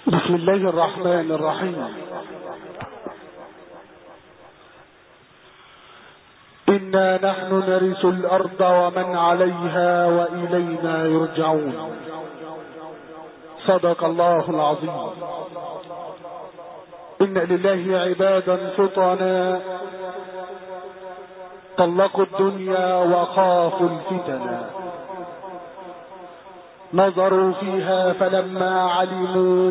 بسم الله الرحمن الرحيم. إنا نحن نرث الأرض ومن عليها وإلينا يرجعون. صدق الله العظيم. إن لله عبادا فطنا طلقوا الدنيا وخافوا الفتنا، نظروا فيها فلما علموا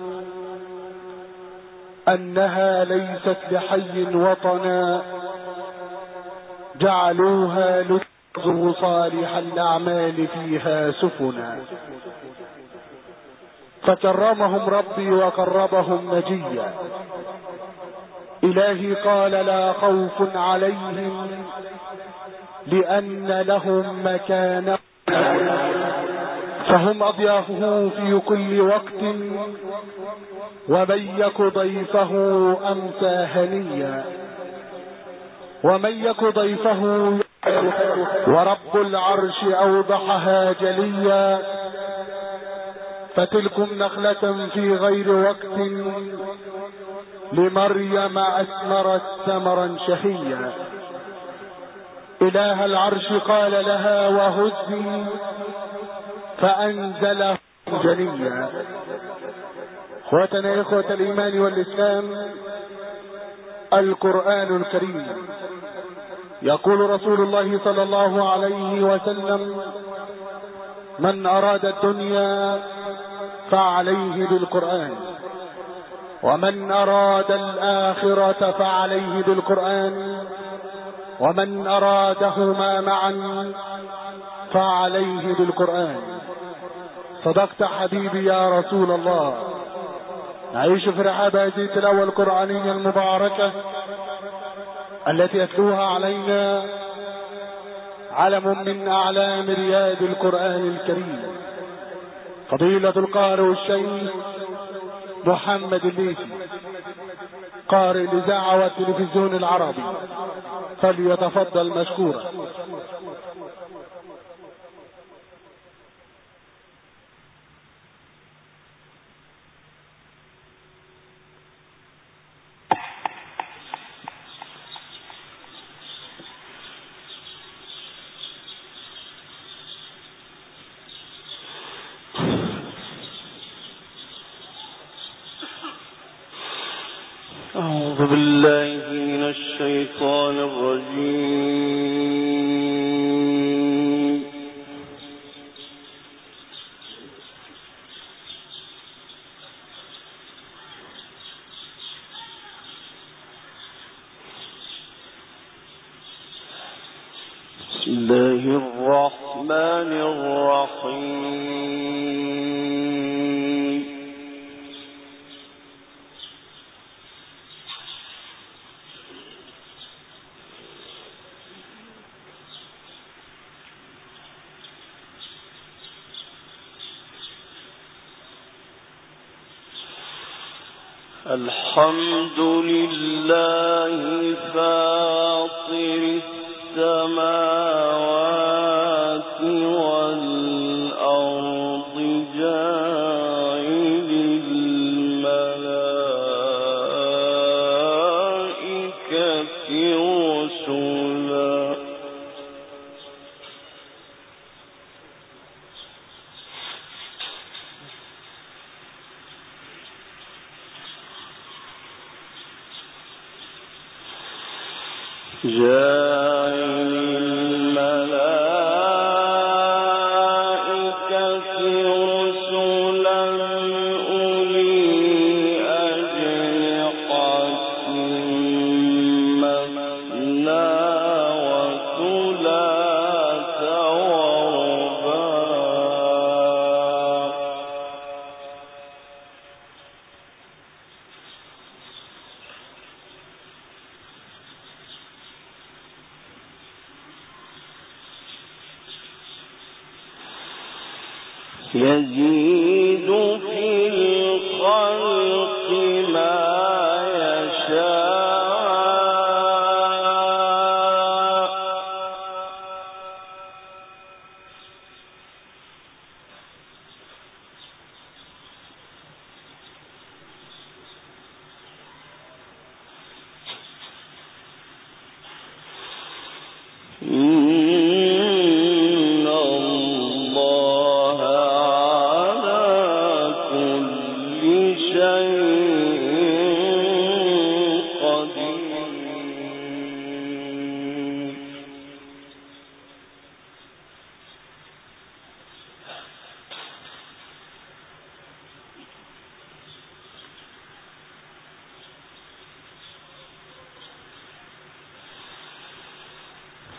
أنها ليست لحي وطنا جعلوها لتغزو صالح الأعمال فيها سفنا، فكرمهم ربي وقربهم نجيا. إلهي قال لا خوف عليهم لأن لهم مكانا، فهم أضيافه في كل وقت، ومن يك ضيفه أمسى هنيا، ومن يك ضيفه ورب العرش أوضحها جليا. فتلكم نخلة في غير وقت لمريم أثمرت ثمرا شهيا. إله العرش قال لها وهزي فأنزله جليا. اخوتنا اخوة الإيمان والإسلام، القرآن الكريم يقول رسول الله صلى الله عليه وسلم: من أراد الدنيا فعليه بالقرآن، ومن أراد الآخرة فعليه بالقرآن، ومن أرادهما معا فعليه بالقرآن. صدقت حبيبي يا رسول الله. نعيش في رحاب هذه التلاوة القرآنية المباركة التي يتلوها علينا علم من أعلام رياض القرآن الكريم، فضيلة القارئ الشيخ محمد الليثي، قارئ الإذاعة والتلفزيون العربي، فليتفضل مشكورا. أعوذ بالله من الشيطان الرجيم. بسم الله الرحمن الرحيم. الحمد لله فاطر السماوات والأرض جاعل الملائكة رسلا يزيد في الخلق ما يشاء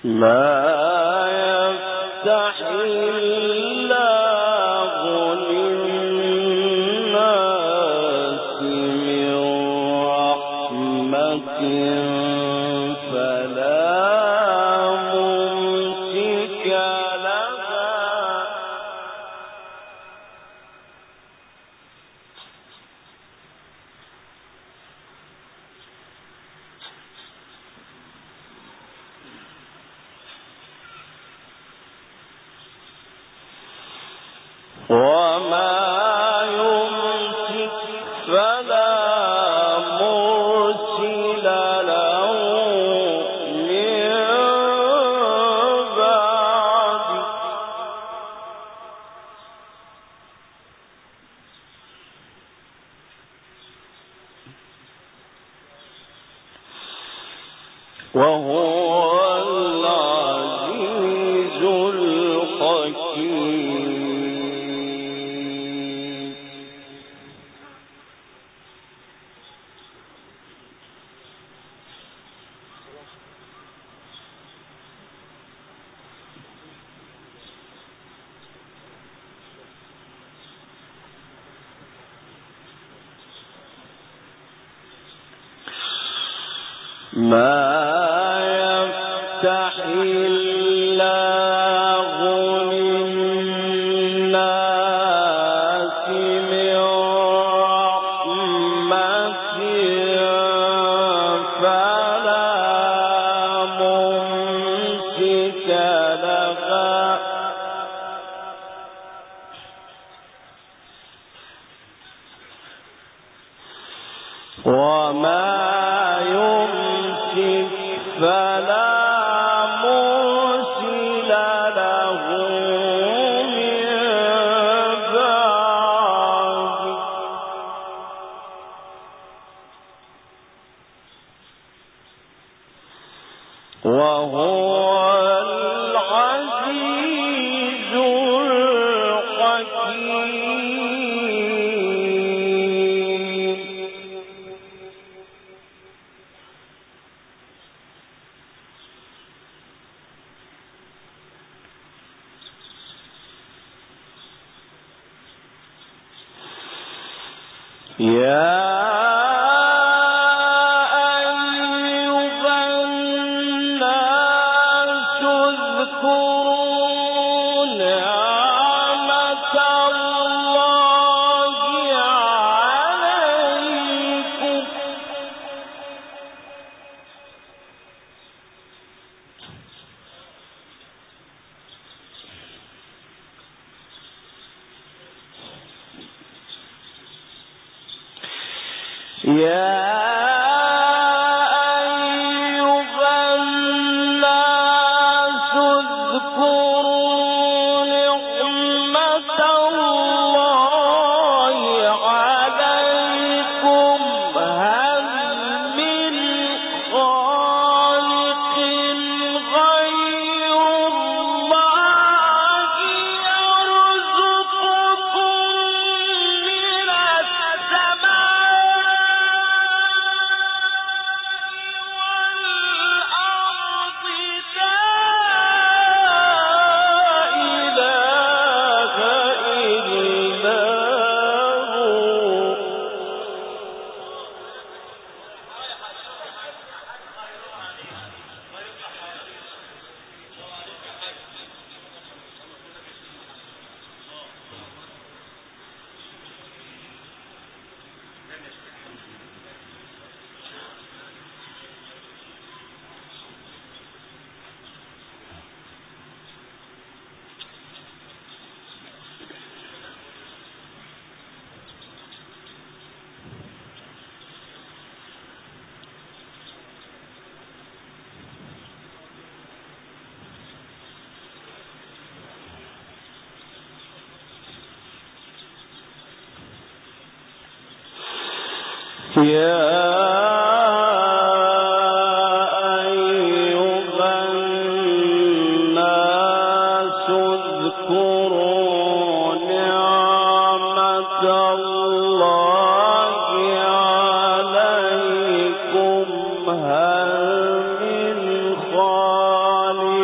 هل من خالق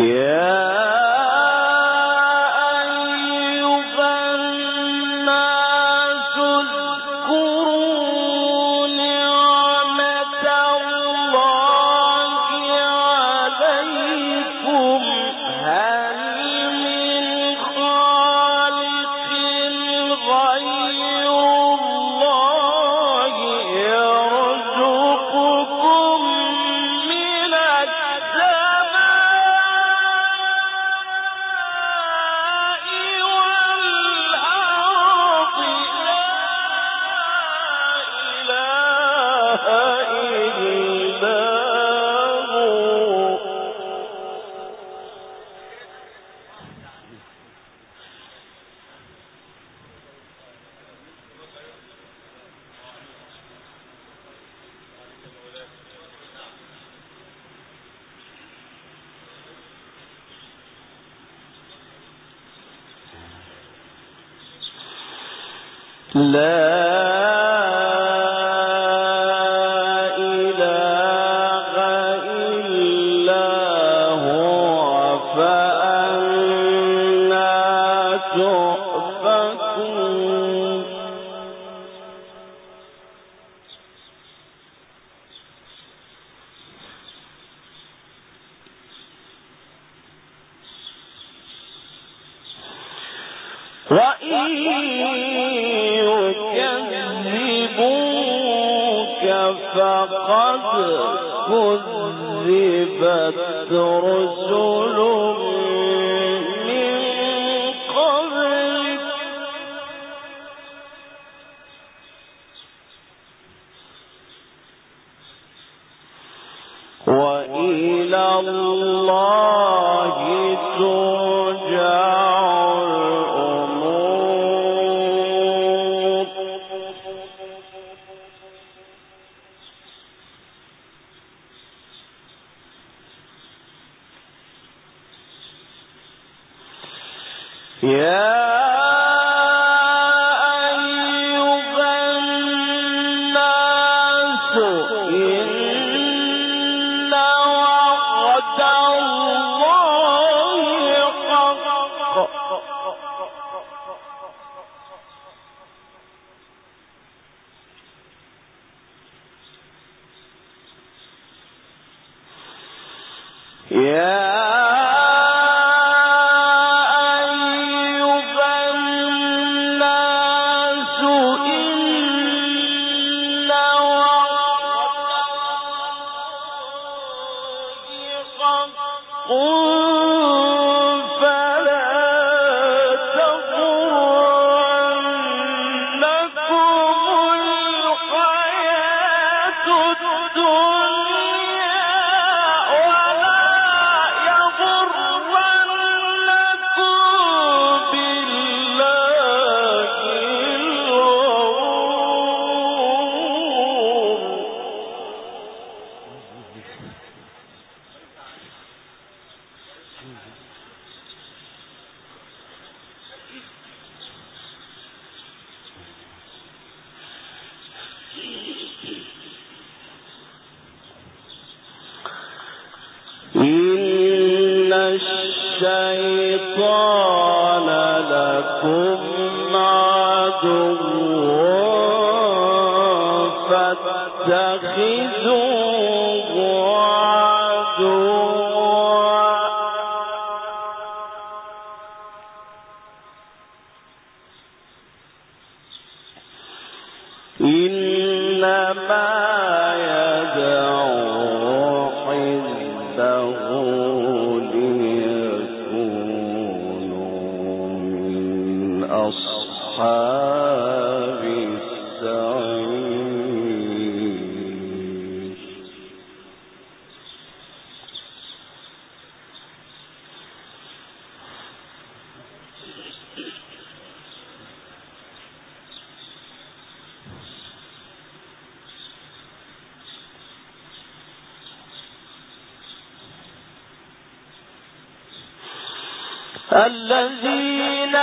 الذين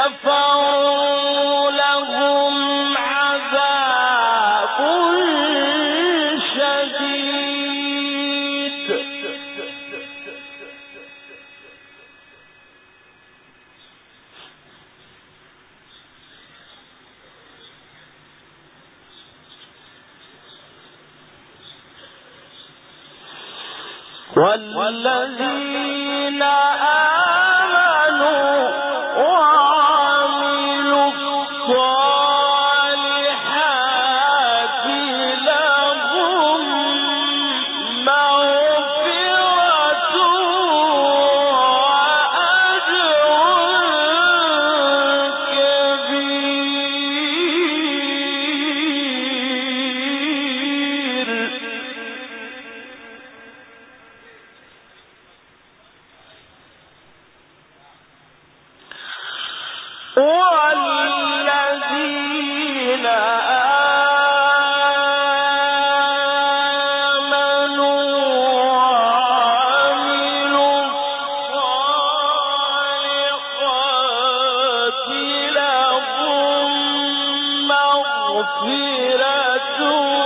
كفروا لهم عذاب شديد والذين آمنوا وعملوا الصالحات لهم مغفرة والذين آمنوا وعملوا الصالحات لهم مغفرة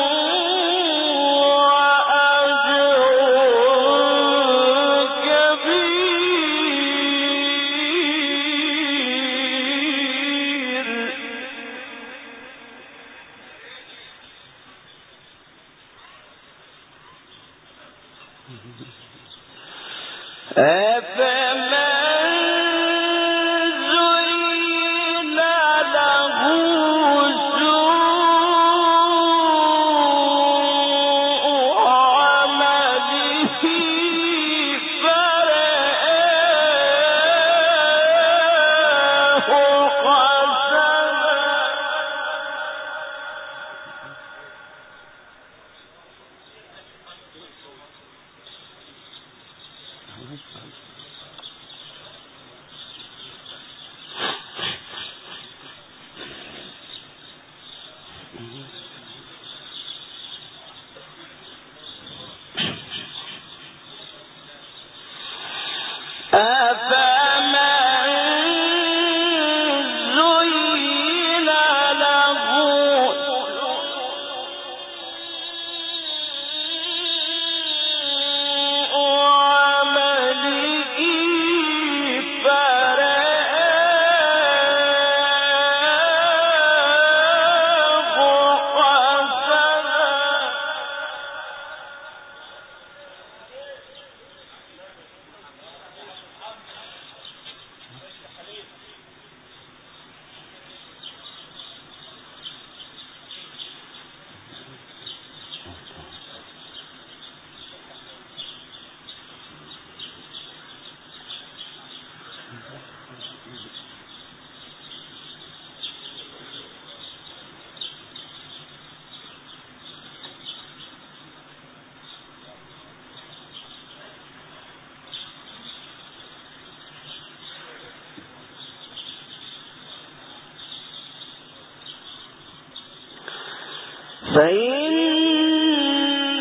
فإن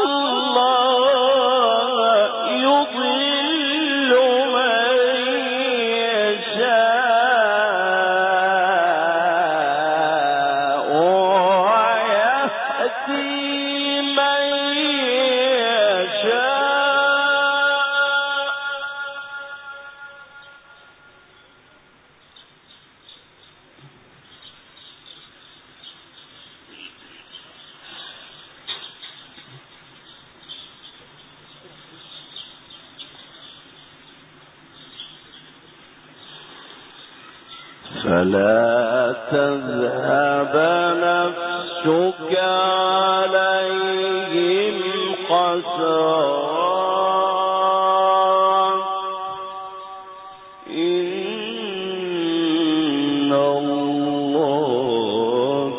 الله يضل من يشاء ويهدي من يشاء فلا تذهب نفسك عليهم حسرات إن الله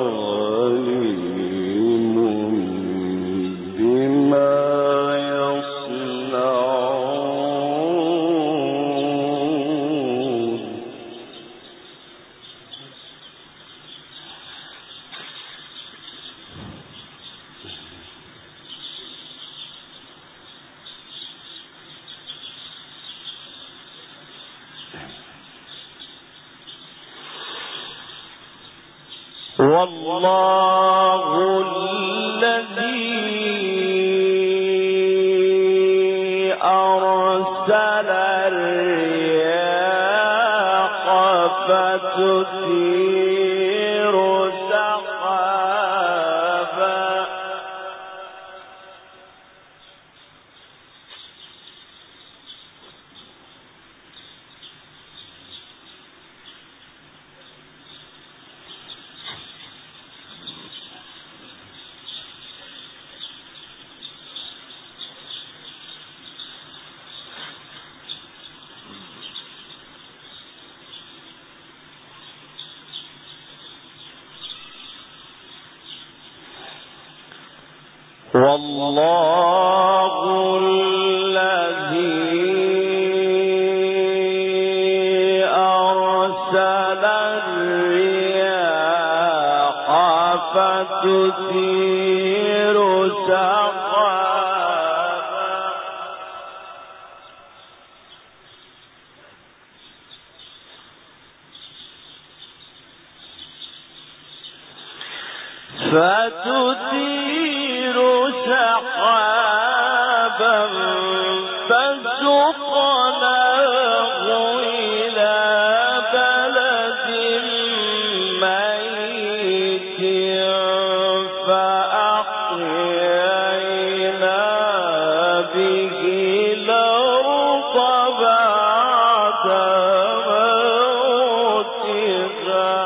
عليم بما والله الذي أرسل الرياح فتثير سحابا والله الذي أرسل الرياح فتثير سحابا فسقناه إلى بلد ميت فأحيينا به الأرض بعد موتها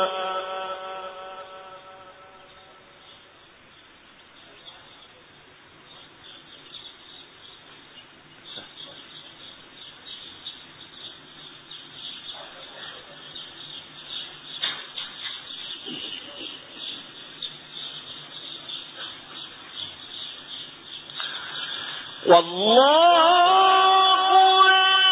والله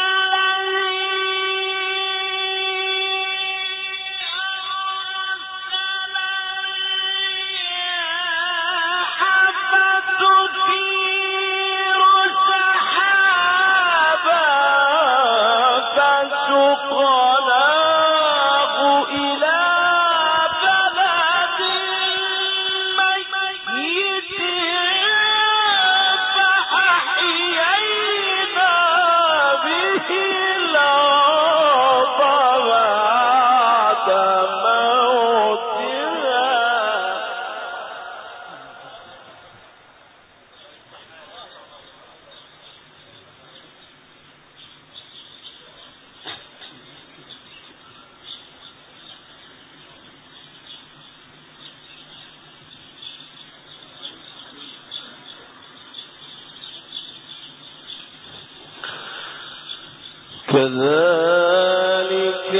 كذلك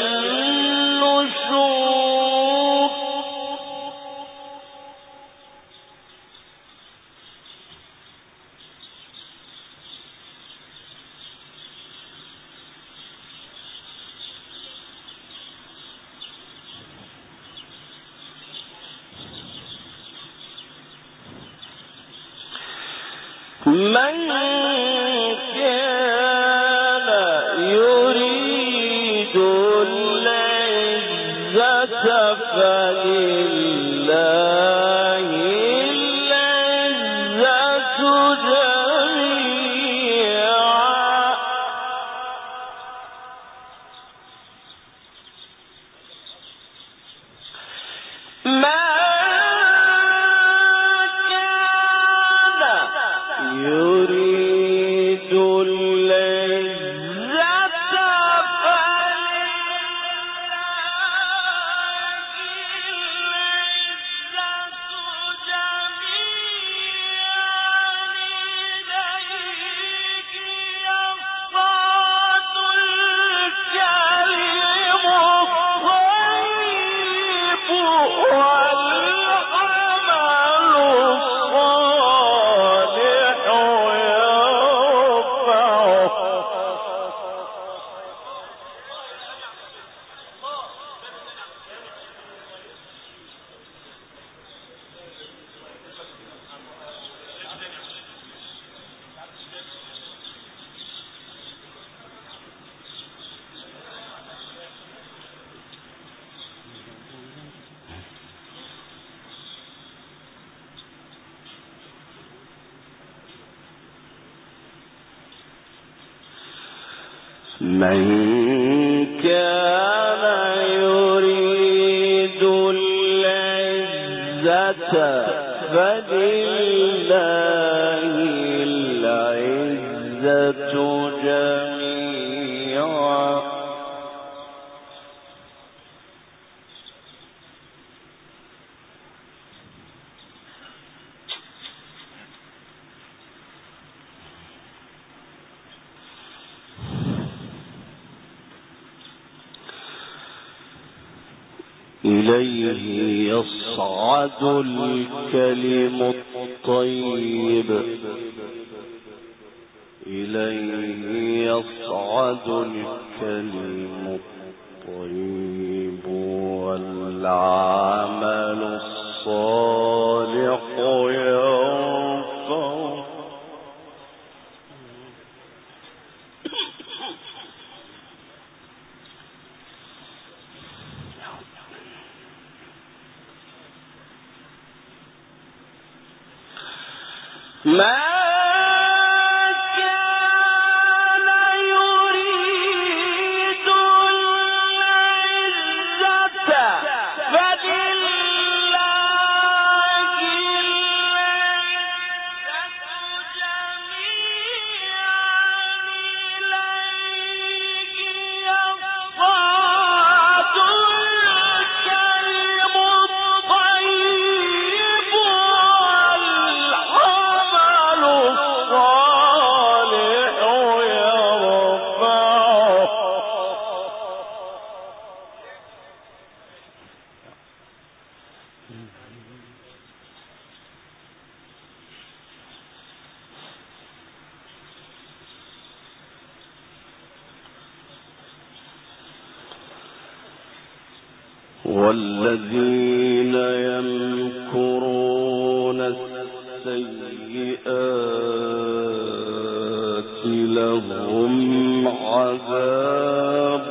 النشور من كان يريد العزة فلله العزة جميعا ما يريد العزة من كان يريد العزة فلله العزة جميعا إليه يصعد الكلم الطيب إليه يصعد الكلم الطيب والعمل الصالح يرفعه ما والذين يمكرون السيئات لهم عذاب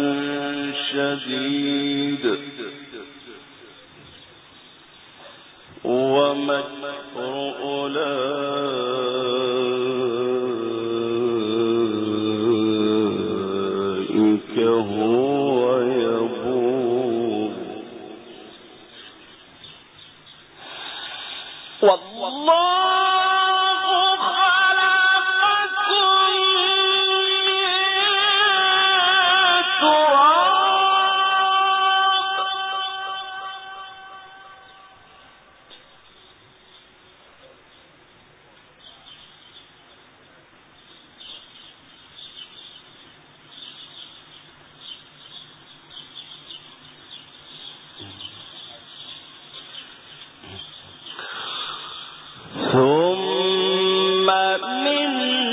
شديد ومكر أولئك هو يبور والله خلقكم من تراب ثم من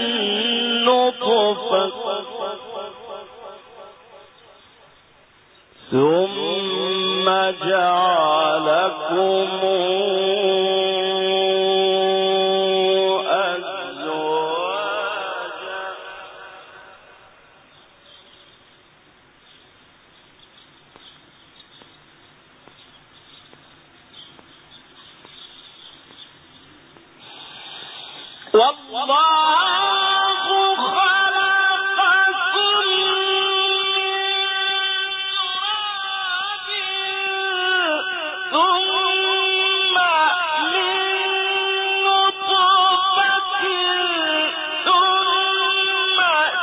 نطفة ثم جعلكم أزواجا والله خلقكم من تراب ثم من نطفة ثم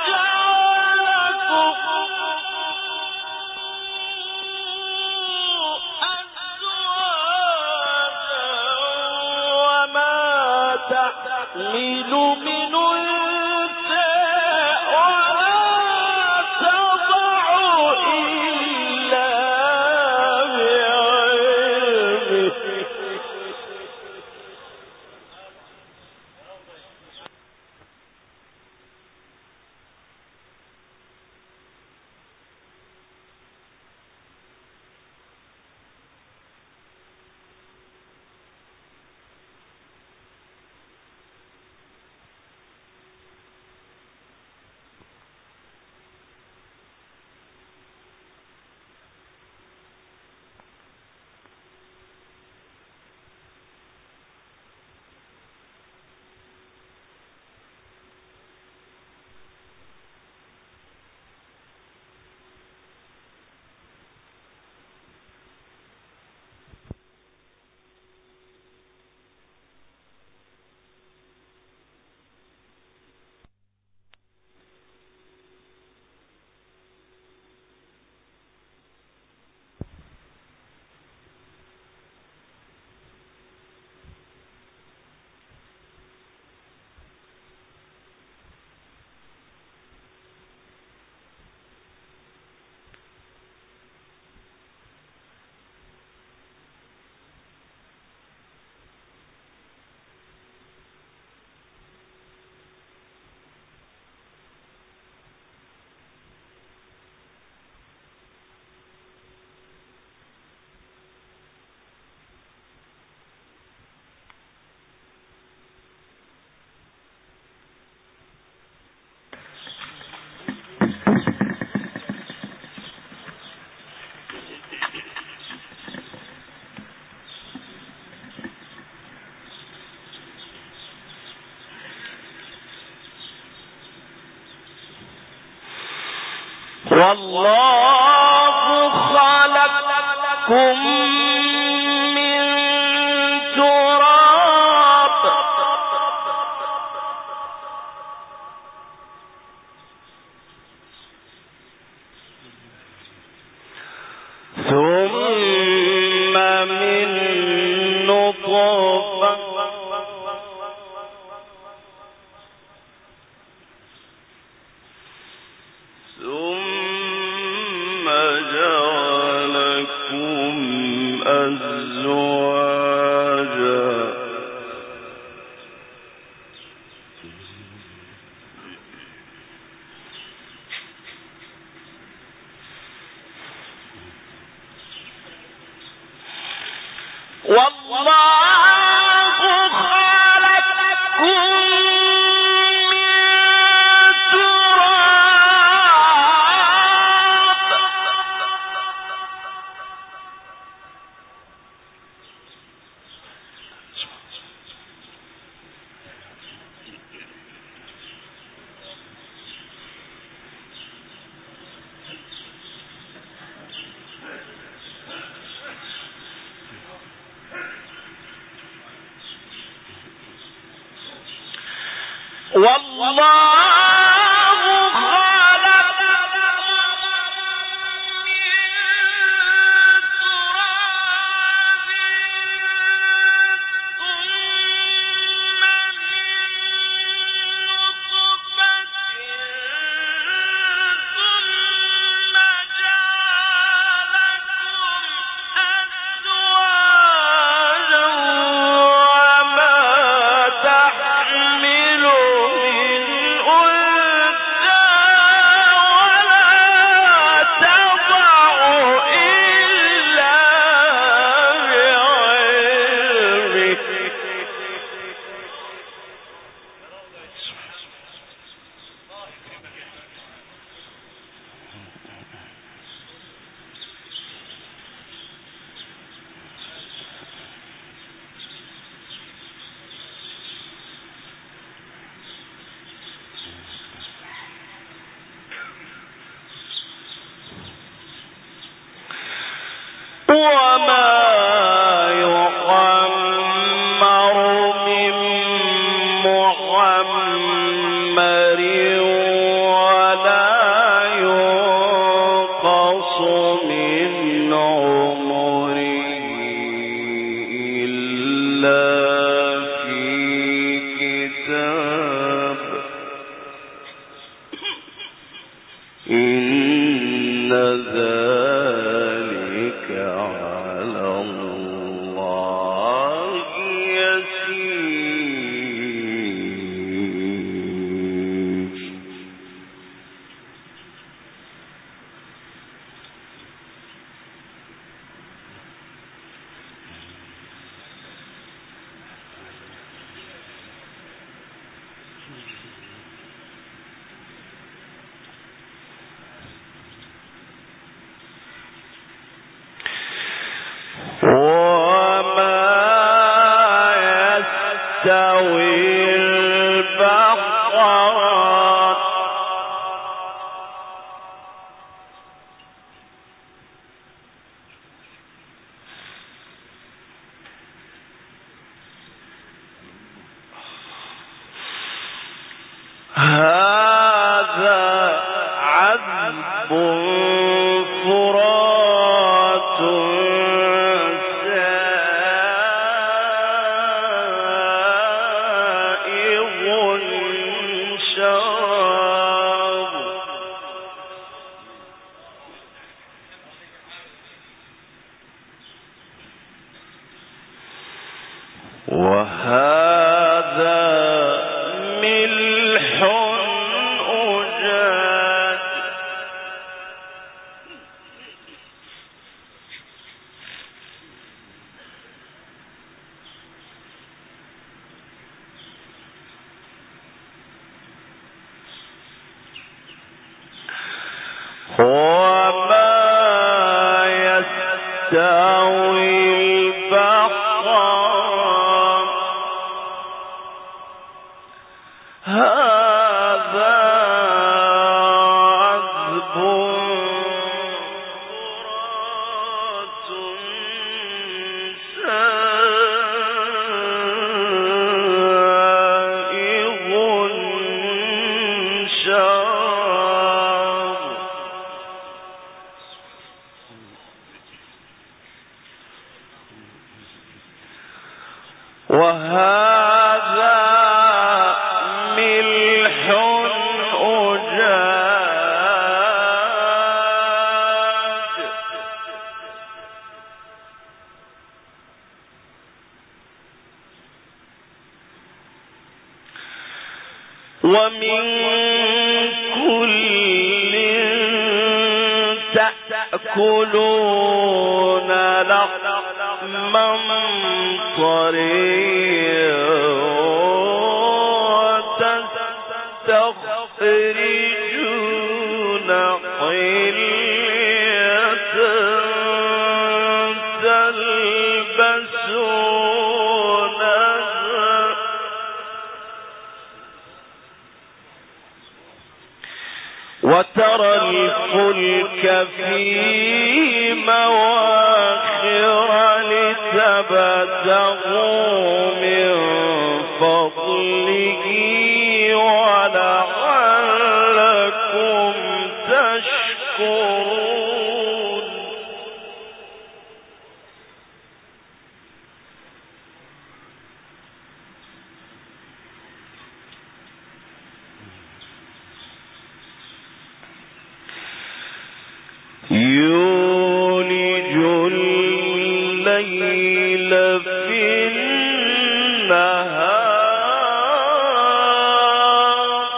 جعلكم أزواجا وما تحمل من والله خلقكم من تراب ثم من نطفة ثم جعلكم أزواجا والله خلقكم من تراب والله خلقكم من تراب ثم من نطفة ثم جعلكم أزواجا وما تحمل من أنثى ولا تضع إلا بعلمه وما يعمر من معمر ولا ينقص من عمره إلا في كتاب إن ذلك على الله يسير وما يستوي البحران هذا عذب فرات سائغ شراب وهذا ملح أجاج وما يستوي البحران هذا عذب وهذا ملح أجاج ومن كل تأكلون لحما طريا وتستخرجون حلية تلبسونها وترى الفلك فيه مواخر لتبتغوا من فضله ولعلكم تشكرون يولج الليل في النهار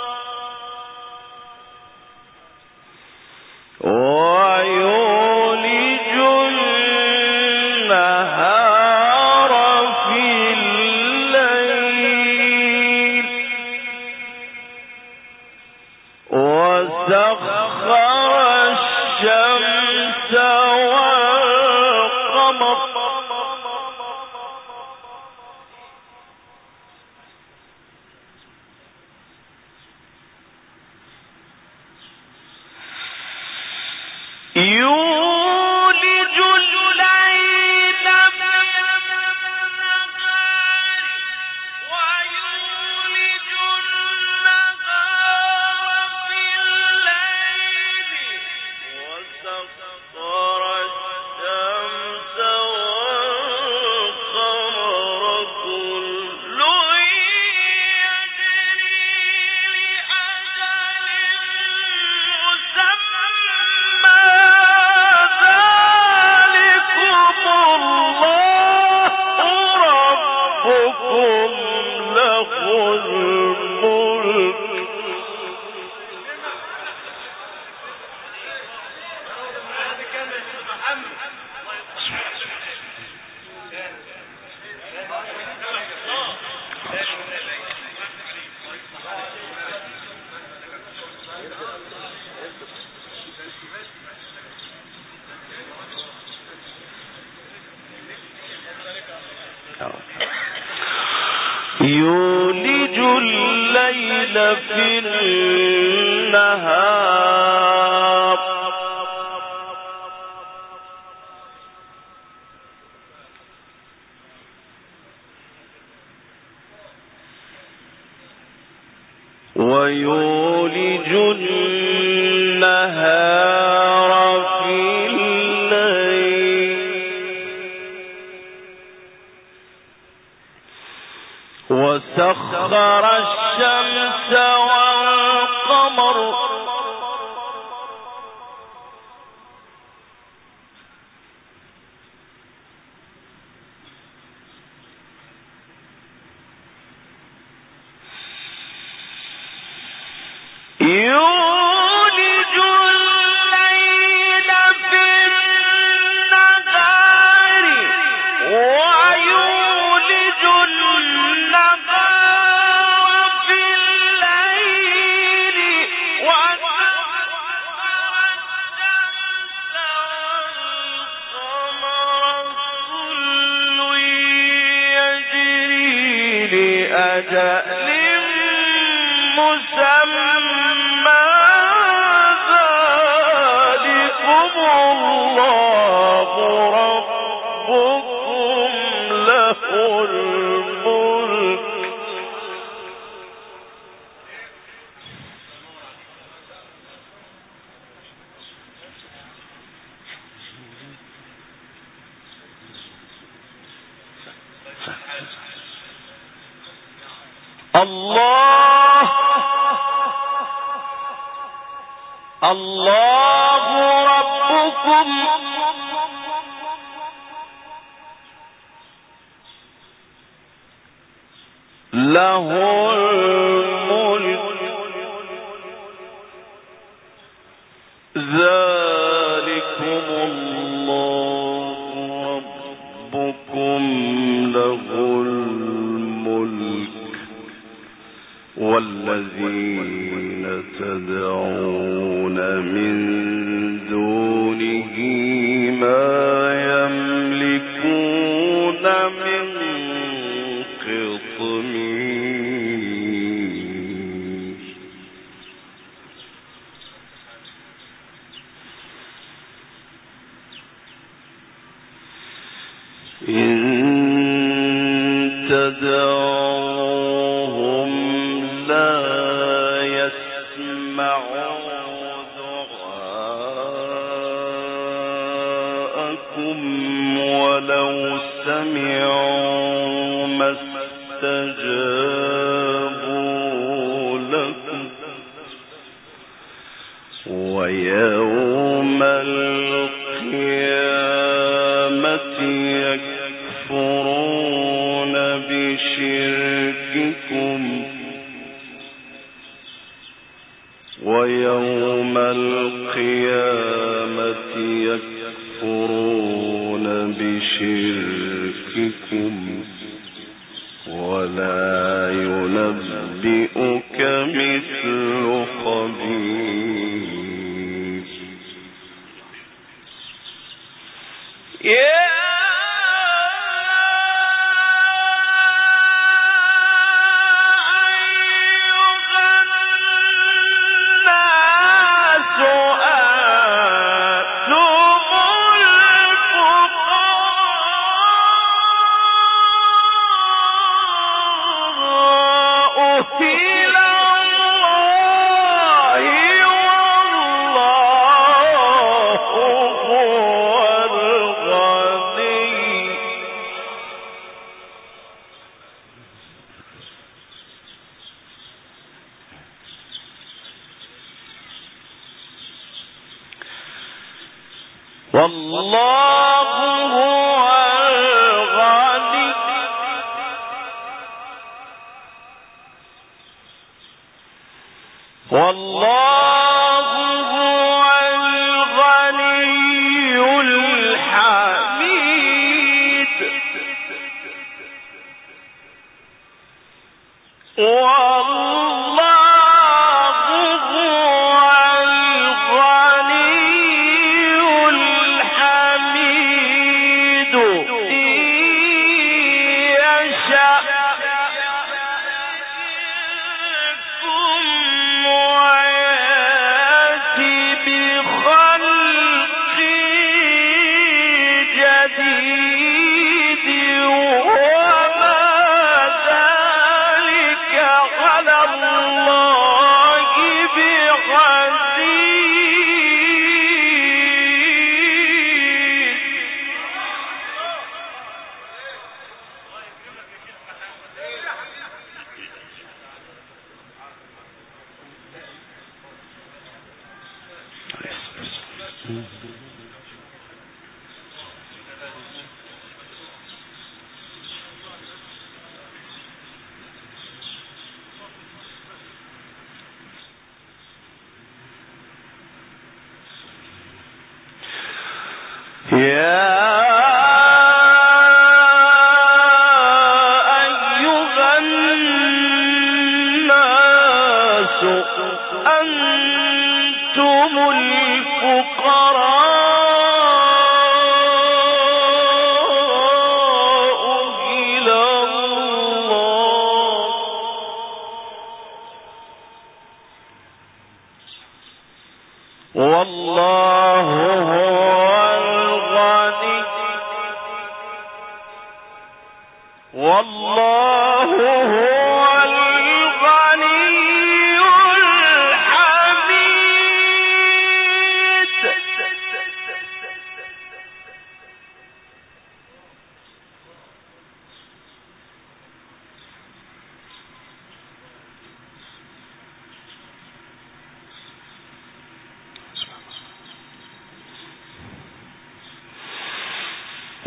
ويولج النهار في الليل وسخر الشمس والقمر يولج الليل في النهار ويولج النهار في الليل وسخر الشمس والقمر كل يجري لأجل مسمى ذلكم الله ربكم له الملك يولج الليل في النهار ويولج النهار في الليل وسخر الشمس والقمر يولج الليل في النهار ويولج النهار في الليل وسخر الشمس والقمر كل يجري لأجل مسمى الله ربكم له الملك ذلكم الله ربكم له الملك والذين تدعون من دونه ما يملكون من قطمير إن تدعوهم لا يسمعوا دعاءكم ولو سمعوا ما استجابوا لكم ويوم القيامة يكفرون بشرككم ويوم القيامة يكفرون بشرككم ولا ينبئك مثل خبير والله هو الغني والله هو الغني الحميد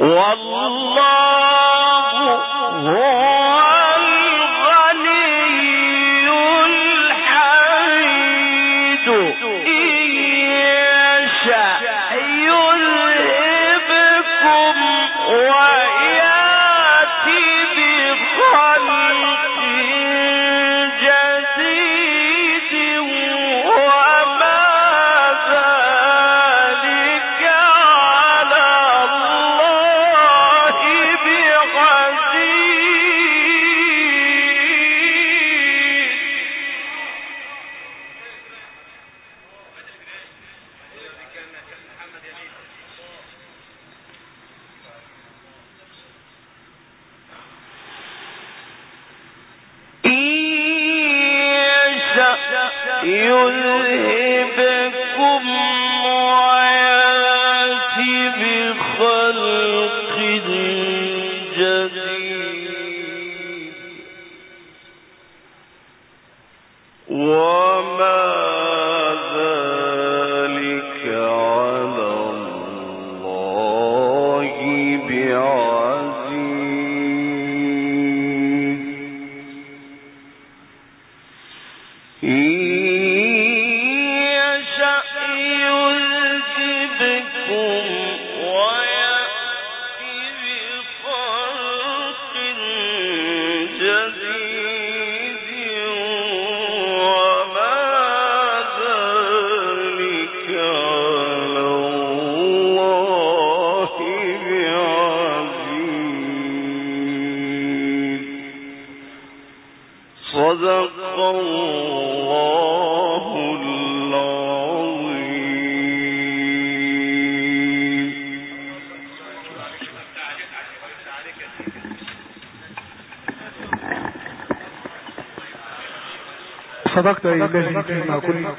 صدقت إلهي فيما قلت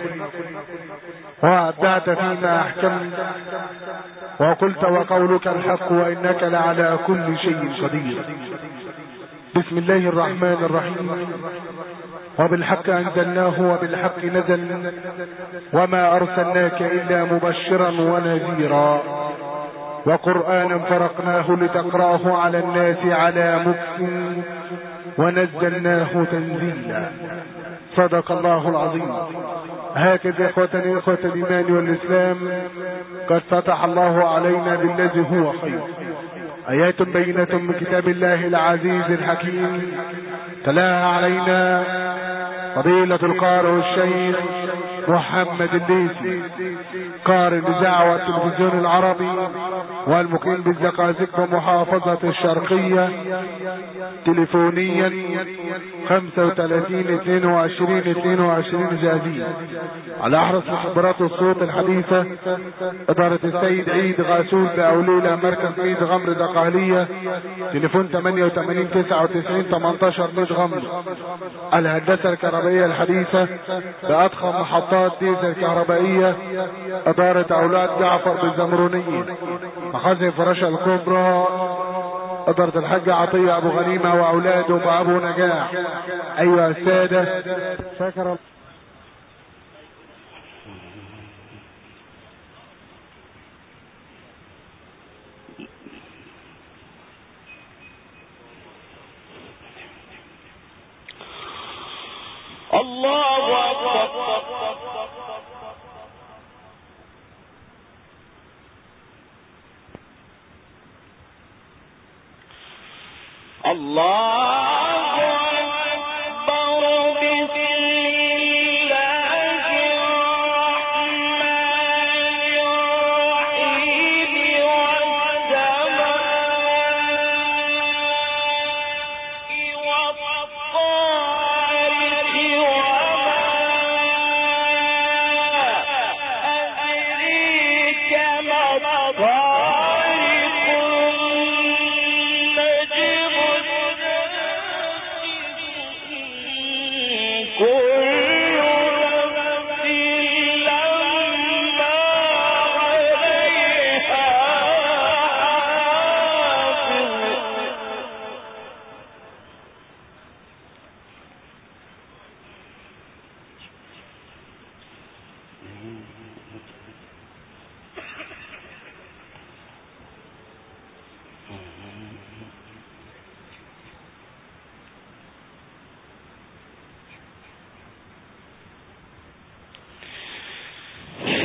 وأبدعت فيما أحكمت وقلت وقولك الحق وإنك لعلى كل شيء قدير. بسم الله الرحمن الرحيم. وبالحق أنزلناه وبالحق نزل وما أرسلناك إلا مبشرا ونذيرا وقرآنا فرقناه لتقرأه على الناس على مكث ونزلناه تنزيلا. صدق الله العظيم. هكذا إخوة الإيمان والإسلام قد فتح الله علينا بالذي هو خير، آيات بينة من كتاب الله العزيز الحكيم تلاها علينا فضيلة القارئ الشيخ محمد الليثي قارئ الإذاعة والتلفزيون العربي والمقيم بالزقازق بمحافظة الشرقية، تليفونيا 35-22-22 جازية، على أحرص خبرات الصوت الحديثة إدارة السيد عيد غاسول بأوليلة مركز ميد غمر دقهلية، تليفون 88-99-18 ميد غمر. الهندسة الكهربائية الحديثة بأضخم محطات ديزل كهربائية، إدارة أولاد جعفر بالزمرونية، مخازن فراشة الكبرى، إدارة الحاج عطية أبو غنيمة وأولاده وأبو نجاح. أيها السادة، شكرا. الله أكبر.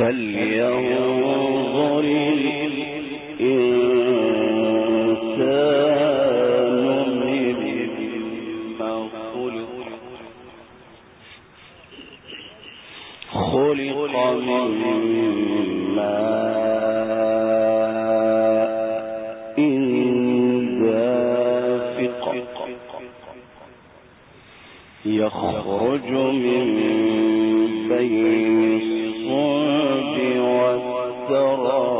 فلينظر الإنسان مما خلق من ماء دافق يخرج من بين الصلب والترائب